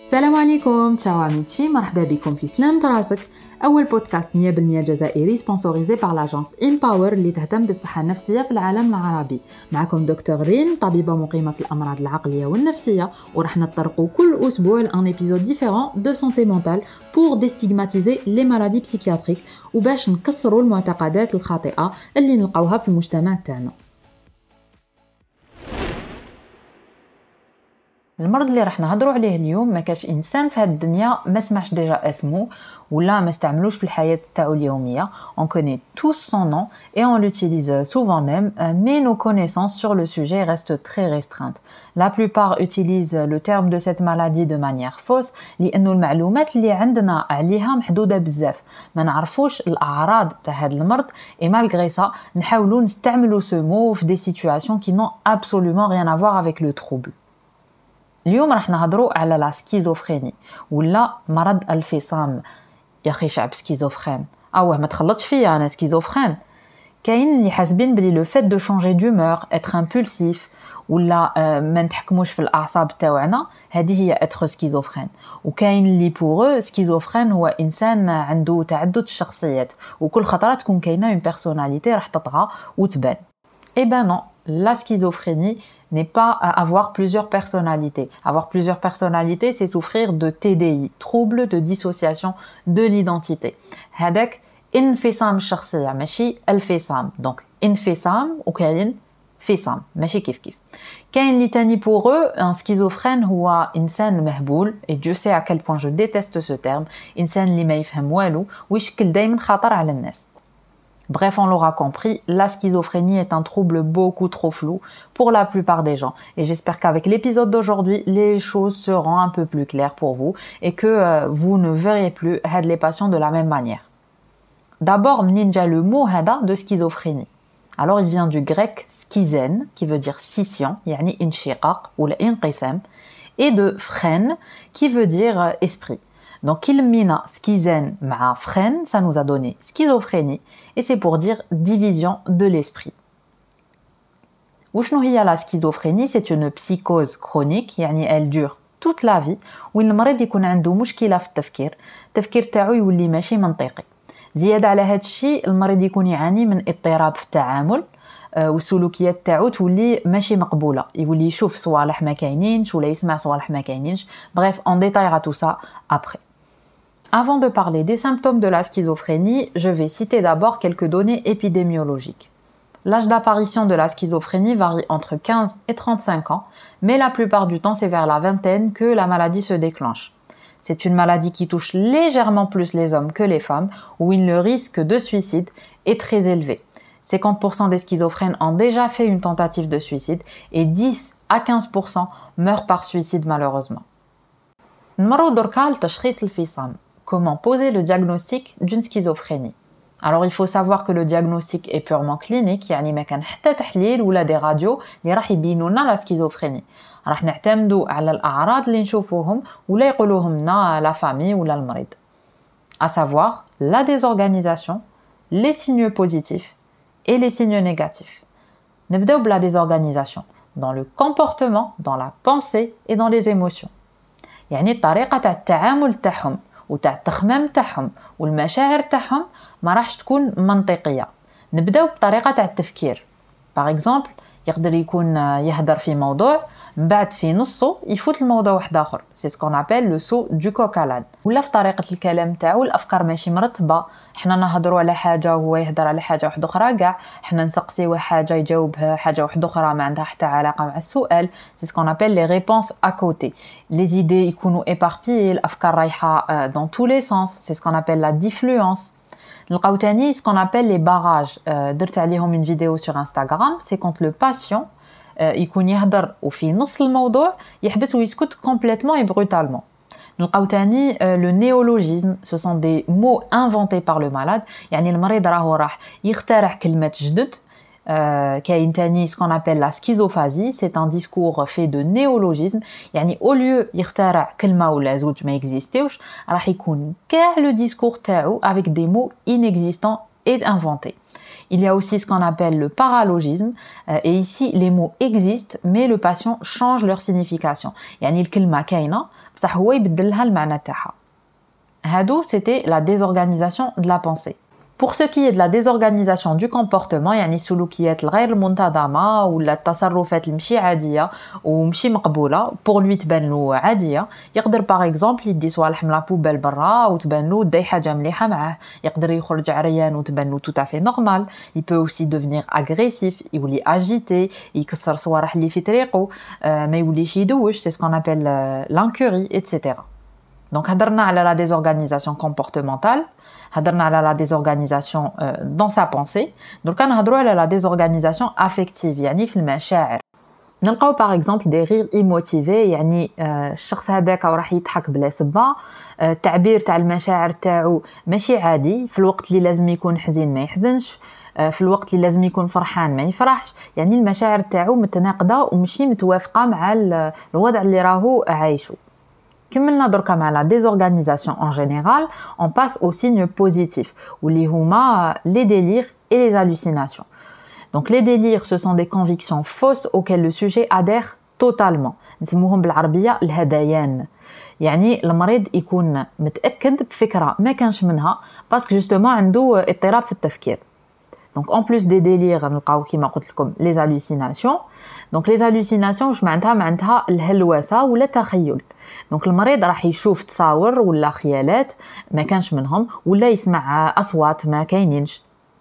السلام عليكم تشاو عميتشي مرحبا بكم في سلام راسك اول بودكاست 100% جزائري سبونسوريزي بار لاجونس امباور اللي تهتم بالصحه النفسيه في العالم العربي. معكم دكتور ريم طبيبه مقيمه في الامراض العقليه والنفسيه وراح نطرقوا كل اسبوع لان ايبيزود ديفيرون دو سانتي مونتال بور ديستيغماتيزي لي مالادي بسيكياتريك وباش نكسروا المعتقدات الخاطئه اللي نلقاوها في المجتمع تاعنا. المرض اللي راح نهضروا عليه اليوم ما كاش انسان في هذه الدنيا ما سمعش ديجا اسمه ولا ما استعملوش في الحياه تاعو اليوميه. On connaît tous son nom et on l'utilise souvent même, mais nos connaissances sur le sujet restent très restreintes. La plupart utilisent le terme de cette maladie de manière fausse لأنه المعلومات اللي عندنا عليها محدودة بزاف. ما نعرفوش الأعراض تاع هذا المرض et malgré ça نحاولوا نستعملوا ce mot في des situations qui n'ont absolument rien à voir avec le trouble. اليوم راح نهضروا على لا سكيزوفريني ولا مرض الفصام. يا اخي شعب سكيزوفرين ما تخلطش فيا انا سكيزوفرين. كاين اللي حاسبين بلي لو فيت دو شانجي دومور اتر امبولسيف ولا ما نتحكموش في الاعصاب تاعنا هذه هي اتر سكيزوفرين. وكاين اللي بوغ سكيزوفرين هو انسان عنده تعدد الشخصيات وكل خطره تكون كاينه اون بيرسوناليتي راح تطغى وتبان. Eh ben non, la schizophrénie n'est pas avoir plusieurs personnalités. Avoir plusieurs personnalités, c'est souffrir de TDI, trouble de dissociation de l'identité. هذاك انفصام الشخصية ماشي الفصام. Donc انفصام وكاين فصام ماشي كيف. كاين اللي تاني pour eux, un schizophrène هو إنسان مهبول et Dieu sait à quel point je déteste ce terme. إنسان اللي ما يفهم والو ويشكل دايما خطر على الناس. Bref, on l'aura compris, la schizophrénie est un trouble beaucoup trop flou pour la plupart des gens. Et j'espère qu'avec l'épisode d'aujourd'hui, les choses seront un peu plus claires pour vous et que vous ne verrez plus les patients de la même manière. D'abord, mninja le mot hada de schizophrénie. Alors, il vient du grec schizen, qui veut dire scission, yani inshiqaq ou l'inqisam, et de phren, qui veut dire esprit. Donc, kilmina schizen ma phren, ça nous a donné schizophrénie, et c'est pour dire division de l'esprit. وشنو هي la schizophrénie? C'est une psychose chronique, يعني elle dure toute la vie, وين المريض يكون عنده مشكلة في التفكير تاعو يولي ماشي منطقي. زيادة على هذا الشيء المريض يكون يعاني من اضطراب في التعامل والسلوكيات تاعو تولي ماشي مقبولة، يولي يشوف صوالح ما كاينينش ولا يسمع صوالح ما كاينينش. Bref, on détaillera tout ça après. Avant de parler des symptômes de la schizophrénie, je vais citer d'abord quelques données épidémiologiques. L'âge d'apparition de la schizophrénie varie entre 15 et 35 ans, mais la plupart du temps c'est vers la vingtaine que la maladie se déclenche. C'est une maladie qui touche légèrement plus les hommes que les femmes, où le risque de suicide est très élevé. 50% des schizophrènes ont déjà fait une tentative de suicide et 10 à 15% meurent par suicide malheureusement. نمروا دركا لتشخيص الفصام. Comment poser le diagnostic d'une schizophrénie? Alors il faut savoir que le diagnostic est purement clinique, يعني ما كان حتى تحليل ولا دي راديو اللي راح يبينوا لنا لا سكيزوفريني. راح نعتمدوا على الأعراض اللي نشوفوهم ولا يقولوهم لنا لا فامي ولا المريض. À savoir la désorganisation, les signes positifs et les signes négatifs. نبداو بلا désorganisation dans le comportement, dans la pensée et dans les émotions. يعني الطريقة تاع التعامل تاعهم وتاع التخمام تاعهم والمشاعر تاعهم ما راحش تكون منطقيه. نبداو بطريقه تاع التفكير. باغ اكزومبل يقدر يكون يهدر في موضوع من بعد في نصه يفوت الموضوع واحد اخر، سي سكون ابل لو سو دو كوكالاد. ولا في طريقه الكلام تاعو الافكار ماشي مرتبه، حنا نهضروا على حاجه وهو يهدر على حاجه واحده اخرى كاع، حنا نسقسيوه حاجه يجاوبها حاجه واحده اخرى ما عندها حتى علاقه مع السؤال، سي سكون ابل لي ريبونس ا كوتي. لي زيدي يكونوا ايباربيي، الافكار رايحه دون تو لي سونس، سي سكون ابل لا ديفلوونس. نلقاو تاني سكون ابل لي باراج، درت عليهم اون فيديو سور انستغرام. سي كونت لو باسيون يكون يهدر وفي نص الموضوع يحبس ويسكت كومبليتمون اي بروتالمون. نلقاو تاني لو نيولوجيزم، سو سون دي مو انفونتي بار لو مالاد، يعني المريض راح يخترع كلمات جدد. كاين تاني ce qu'on appelle la schizophasie, c'est un discours fait de néologisme, يعني au lieu يخترع كلمة ولا زوج ما يكزيستيوش راح يكون كاع le discours تاعو avec des mots inexistants et inventés. Il y a aussi ce qu'on appelle le paralogisme, et ici les mots existent mais le patient change leur signification. يعني الكلمة كاينة بصح هو يبدل لها المعنى تاعها. هادو c'était la désorganisation de la pensée. Pour ce qui est de la désorganisation du comportement يعني السلوكيات الغير منتظمة ولا التصرفات المشي عادية ومشي مقبولة pour lui تبان له عادية يقدر par exemple يدي صوالح من لابوبال برا وتبان له داي حاجة مليحة معاه يقدر يخرج عريان وتبان له tout à fait normal. Il peut aussi devenir agressif يولي agité يكسر صوالح اللي في طريقه ما يوليش يدوش c'est ce qu'on appelle l'incurie etc. Donc هضرنا على la désorganisation comportementale, هضرنا على la désorganisation dans sa pensée. Donc كنهضروا على la désorganisation affective يعني في المشاعر. نلقاو par exemple des rires immotivés يعني الشخص هذاك راح يضحك بلا سبه التعبير تاع المشاعر تاعو ماشي عادي في الوقت اللي لازم يكون حزين ما يحزنش في الوقت اللي لازم يكون فرحان ما يفرحش يعني المشاعر تاعو متناقضه ومشي متوافقه مع الوضع اللي راهو عايشه. كملنا دركا مع la désorganisation en général, on passe aux signes positifs واللي هما les délires et les hallucinations. Donc les délires ce sont des convictions fausses auxquelles le sujet adhère totalement. نسموهم بالعربية الهذيان. يعني المريض يكون متأكد بفكرة ما كانش منها باسكو جوستومون عنده اضطراب في التفكير. Donc en plus des délires نلقاو كيما قلت لكم les hallucinations. Donc les hallucinations واش معناتها الهلوسة ولا التخيل. دونك المريض راح يشوف تصاور ولا خيالات ما كانش منهم ولا يسمع أصوات ما كاينينش.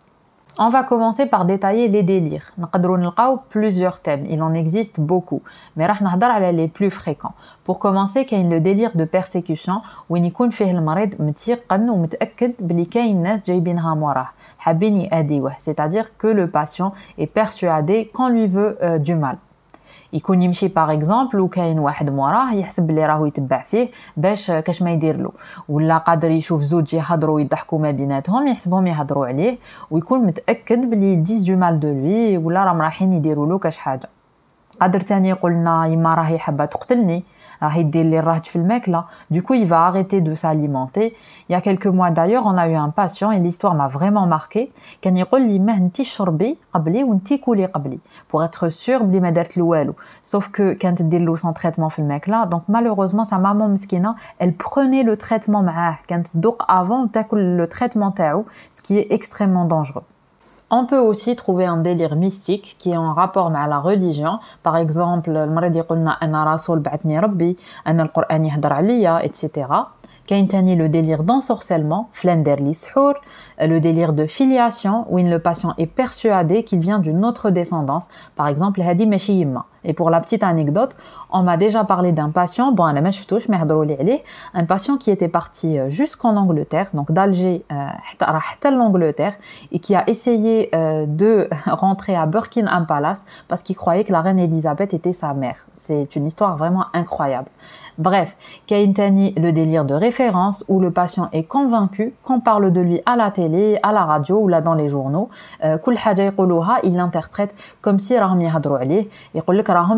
On va commencer par détailler les délires. نقدروا نلقاو plusieurs thèmes, il en existe beaucoup, mais راح نهضر على les plus fréquents. Pour commencer كاين le délire de persécution وين يكون فيه المريض متيقن ومتأكد بلي كاين ناس جايبينها موراه حابين يأذيوه, c'est-à-dire que le patient est persuadé qu'on lui veut du mal. يكون يمشي باغ اكزومبل وكاين واحد موراه يحسب بلي راهو يتبع فيه باش كاش ما يدير له ولا قادر يشوف زوج يهضروا ويضحكوا ما بيناتهم يحسبهم يهضروا عليه ويكون متاكد بلي يديس دو مال دو لوي ولا راهم رايحين يديروا له كاش حاجه. قادر تاني يقول لنا يما راهي حابه تقتلني راه يدير لي الرهج في الماكله du coup il va arrêter de s'alimenter. Il y a quelques mois d'ailleurs on a eu un patient et l'histoire m'a vraiment marqué كان يقول لي ما انتي شربي قبلي وانتي كولي قبلي pour être sûr بلي ما دارت له والو sauf que كانت تدير له son traitement في الماكله donc malheureusement sa maman مسكينه elle prenait le traitement معاه كانت تدوق avant تاكل le traitement تاعو ce qui est extrêmement dangereux. On peut aussi trouver un délire mystique qui est en rapport avec la religion. Par exemple, المريض يقولنا أنا رسول بعثني ربي, أنا القرآن يهدر عليا, etc. كاين تاني le délire d'ensorcellement, flender li shour, le délire de filiation, où le patient est persuadé qu'il vient d'une autre descendance. Par exemple, hadi machi yimma. Et pour la petite anecdote, on m'a déjà parlé d'un patient, bon, أنا ما شفتوش mais هضروا لي عليه, un patient qui était parti jusqu'en Angleterre, donc d'Alger حتى l'Angleterre, et qui a essayé de rentrer à Buckingham Palace parce qu'il croyait que la reine Elisabeth était sa mère. C'est une histoire vraiment incroyable. Bref, كاين تاني le délire de référence où le patient est convaincu qu'on parle de lui à la télé, à la radio ou là dans les journaux. كل حاجة يقولوها il l'interprète comme si راهم يهضروا عليه, يقول لك راهم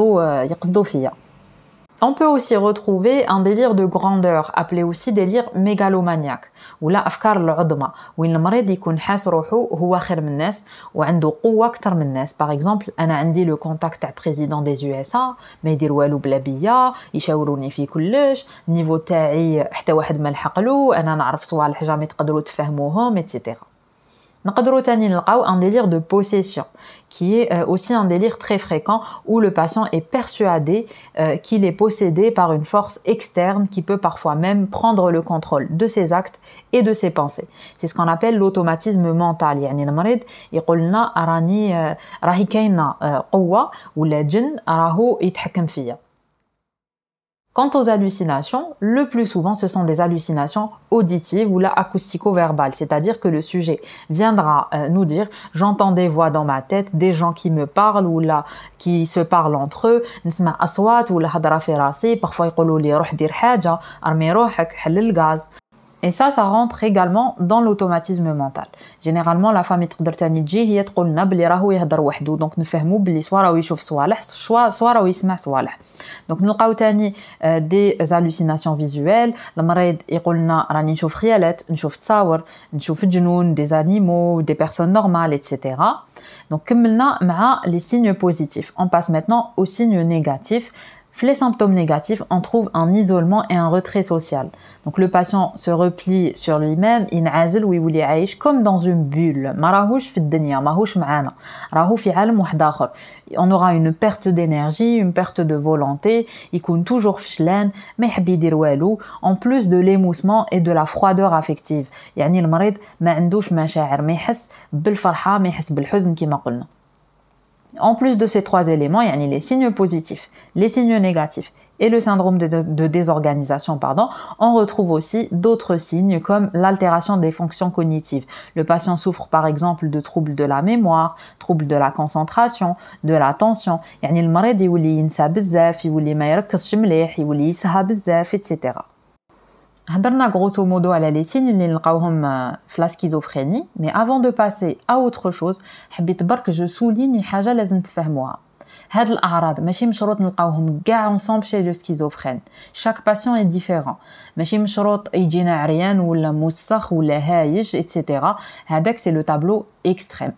يقصدوا فيا. On peut aussi retrouver un délire de grandeur, appelé aussi délire mégalomaniaque, ou la أفكار العظمى, وين المريض يكون حاس روحو هو خير من الناس وعنده قوة أكتر من الناس. Par exemple, أنا عندي le contact تاع président des USA, ما يدير والو بلا بيا, يشاوروني في كلش, النيفو تاعي حتى واحد ما لحقلو, أنا نعرف صوالح جامي تقدروا تفهموهم, etc. نقدروا تاني نلقاو un délire de possession qui est aussi un délire très fréquent où le patient est persuadé qu'il est possédé par une force externe qui peut parfois même prendre le contrôle de ses actes et de ses pensées. C'est ce qu'on appelle l'automatisme mental. يعني المريض يقول لنا راهي كاينه قوه ولا جن راهو يتحكم فيا. Quant aux hallucinations, le plus souvent ce sont des hallucinations auditives ou là acoustico-verbales, c'est-à-dire que le sujet viendra nous dire j'entends des voix dans ma tête, des gens qui me parlent ou là qui se parlent entre eux, نسمع أصوات ولا هضرة في راسي, parfois يقولوا لي روح دير حاجة, ارمي روحك, حل الغاز. Et ça rentre également dans l'automatisme mental. Généralement, la famille تقدر تاني تجي هي تقول لنا بلي راهو يهضر وحده، دونك نفهموا بلي soit راهو يشوف صوالح soit راهو يسمع صوالح. دونك نلقاو تاني des hallucinations visuelles. المريض يقول لنا راني نشوف خيالات، نشوف تصاور، نشوف جنون، des animaux, des personnes normales, etc. Donc كملنا مع les signes positifs. On passe maintenant aux signes négatifs. Les symptômes négatifs, on trouve un isolement et un retrait social. Donc le patient se replie sur lui-même, ينعزل ويولي عايش comme dans une bulle. ما راهوش في الدنيا، ماهوش معانا، راهو في عالم واحد آخر. On aura une perte d'énergie, une perte de volonté, يكون toujours فشلان، ما يحب يدير والو. En plus de l'émoussement et de la froideur affective. يعني المريض ما عندوش مشاعر، ما يحس بالفرحة، ما يحس بالحزن كما قلنا. En plus de ces trois éléments, il y a les signes positifs, les signes négatifs et le syndrome de désorganisation, on retrouve aussi d'autres signes comme l'altération des fonctions cognitives. Le patient souffre par exemple de troubles de la mémoire, troubles de la concentration, de l'attention. يعني المريض يولي ينسى بزاف، يولي ما يركزش مليح، يولي يسهى بزاف، etc. هضرنا grosso modo على les signes اللي نلقاوهم في la schizophrénie, mais avant de passer à autre chose, حبيت برك je souligne حاجة لازم تفهموها. هاد الأعراض ماشي مشروط نلقاوهم كاع ensemble chez le schizophrène. Chaque patient est différent. ماشي مشروط يجينا عريان ولا موسخ ولا هايج, etc. هذاك c'est le tableau extrême.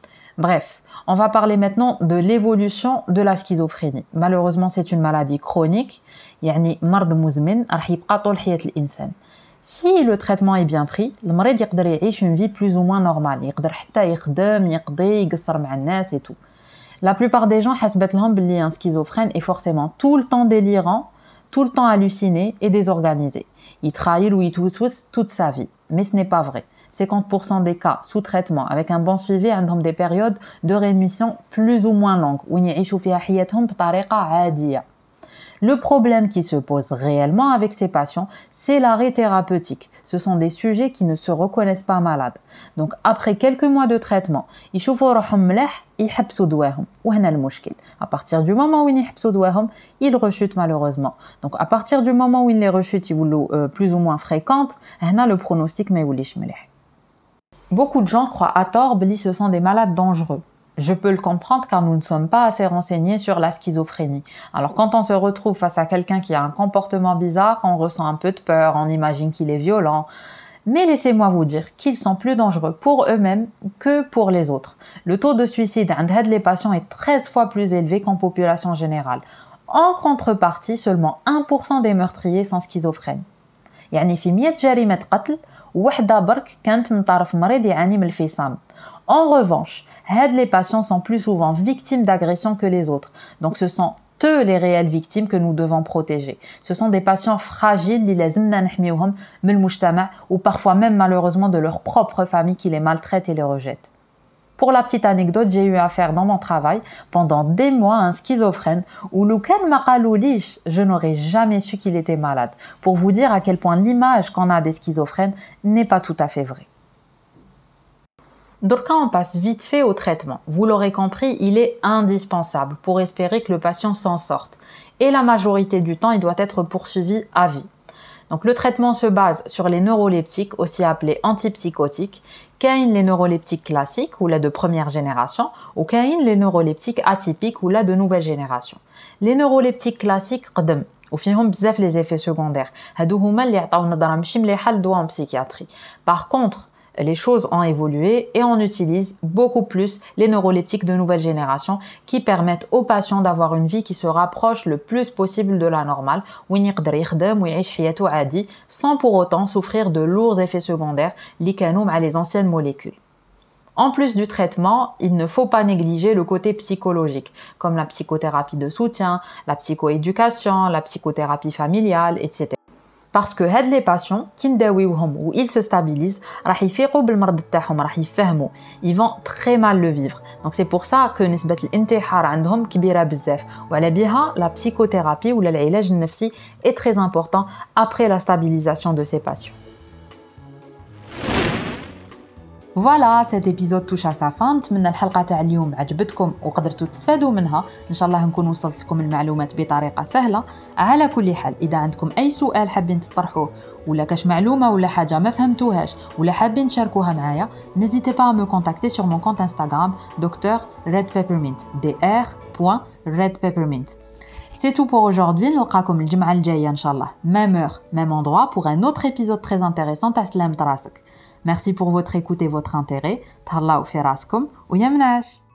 Bref, on va parler maintenant de l'évolution de la schizophrénie. Malheureusement, c'est une maladie chronique, يعني مرض مزمن راح يبقى طول حياة الإنسان. Si le traitement est bien pris, المريض يقدر يعيش une vie plus ou moins normale. يقدر حتى يخدم، يقضي، يقصر مع الناس et tout. La plupart des gens حسبت لهم بلي un schizophrène est forcément tout le temps délirant, tout le temps halluciné et désorganisé. يتخايل ويتوسوس toute sa vie. Mais ce n'est pas vrai. 50% des cas sous traitement avec un bon suivi عندهم des périodes de rémission plus ou moins longues وين يعيشوا فيها حياتهم بطريقة عادية. Le problème qui se pose réellement avec ces patients, c'est l'arrêt thérapeutique. Ce sont des sujets qui ne se reconnaissent pas malades. Donc après quelques mois de traitement, يشوفوا روحهم ملاح يحبسوا دواهم. وهنا المشكل. À partir du moment où ils يحبسوا دواهم, ils rechutent malheureusement. Donc à partir du moment où les rechutes يولوا plus ou moins fréquentes, هنا le pronostic ما يوليش مليح. Beaucoup de gens croient à tort que ce sont des malades dangereux. Je peux le comprendre car nous ne sommes pas assez renseignés sur la schizophrénie. Alors quand on se retrouve face à quelqu'un qui a un comportement bizarre, on ressent un peu de peur, on imagine qu'il est violent. Mais laissez-moi vous dire qu'ils sont plus dangereux pour eux-mêmes que pour les autres. Le taux de suicide عند هاد les patients est 13 fois plus élevé qu'en population générale. En contrepartie, seulement 1% des meurtriers sont schizophrènes. يعني في 100 جريمة قتل وحدة برك كانت من طرف مريض يعاني من الفصام. En revanche, les patients sont plus souvent victimes d'agressions que les autres. Donc ce sont eux les réelles victimes que nous devons protéger. Ce sont des patients fragiles اللي لازمنا نحميوهم من المجتمع ou parfois même malheureusement de leur propre famille qui les maltraite et les rejette. Pour la petite anecdote, j'ai eu affaire dans mon travail pendant des mois à un schizophrène où لو كان ما قالوليش, je n'aurais jamais su qu'il était malade. Pour vous dire à quel point l'image qu'on a des schizophrènes n'est pas tout à fait vraie. Donc on passe vite fait au traitement. Vous l'aurez compris, il est indispensable pour espérer que le patient s'en sorte. Et la majorité du temps, il doit être poursuivi à vie. Donc le traitement se base sur les neuroleptiques, aussi appelés antipsychotiques, كاين les neuroleptiques classiques ou là de première génération, ou كاين les neuroleptiques atypiques ou là de nouvelle génération. Les neuroleptiques classiques قدم وفيهم بزاف les effets secondaires. هادو هما اللي عطاو نظرة ماشي مليحة للدواء en psychiatrie. Par contre, les choses ont évolué et on utilise beaucoup plus les neuroleptiques de nouvelle génération qui permettent aux patients d'avoir une vie qui se rapproche le plus possible de la normale, وين يقدر يخدم ويعيش حياته عادي sans pour autant souffrir de lourds effets secondaires اللي كانوا مع les anciennes molécules. En plus du traitement, il ne faut pas négliger le côté psychologique, comme la psychothérapie de soutien, la psychoéducation, la psychothérapie familiale, etc. Parce que هاد les patients qui نداويوهم ou ils se stabilisent راح يفيقوا بالمرض تاعهم, راح يفهموا, ils vont très mal le vivre. Donc c'est pour ça que نسبة الانتحار عندهم كبيرة بزاف. وعلى بها la psychothérapie ou العلاج النفسي est très important après la stabilisation de ces patients. فوالا cet épisode touche à sa fin. نتمنى الحلقه تاع اليوم عجبتكم وقدرتوا تستفادوا منها. ان شاء الله نكون وصلت لكم المعلومات بطريقه سهله. على كل حال اذا عندكم اي سؤال حابين تطرحوه ولا كاش معلومه ولا حاجه ما فهمتوهاش ولا حابين تشاركوها معايا, n'hésitez pas à me contacter sur mon compte Instagram Dr Red Peppermint dr.redpeppermint. C'est tout pour aujourd'hui. نلقاكم الجمعه الجايه ان شاء الله même heure même endroit pour un autre épisode très intéressant تاع سلامة راسك. Merci pour votre écoute et votre intérêt. تهلاو في راسكم ويا منعش.